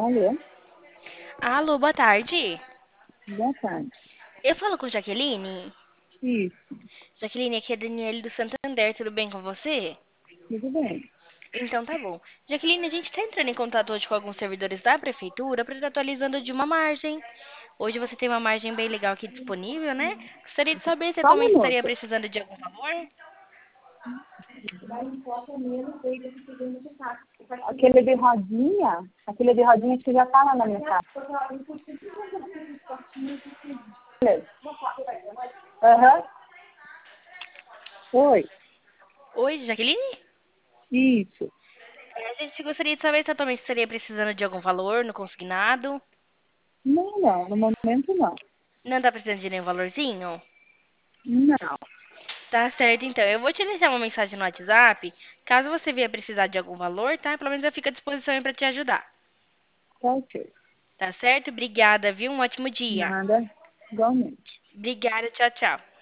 Alô, Alô, boa tarde. boa tarde. Eu falo com Jaqueline. Isso, Jaqueline, aqui é a Daniele do Santander, tudo bem com você? tudo bem. Então tá bom. Jaqueline, a gente está entrando em contato hoje com alguns servidores da prefeitura para estar atualizando de uma margem. Hoje você tem uma margem bem legal aqui disponível, né? Gostaria de saber se Só um atualmente estaria minuto. precisando de algum valor. Aquele de rodinha que já tá lá na minha casa. Beleza. Aham. Oi, Oi, Jaqueline? isso. A gente gostaria de saber se atualmente estaria precisando de algum valor no consignado. Não, não, no momento não. Não tá precisando de nenhum valorzinho? Não, Tá certo, então. Eu vou te deixar uma mensagem no WhatsApp. Caso você vier precisar de algum valor, tá? Pelo menos eu fico à disposição aí pra te ajudar. tá ok. Tá certo? Obrigada, viu? Um ótimo dia. Nada, igualmente. Obrigada, tchau, tchau.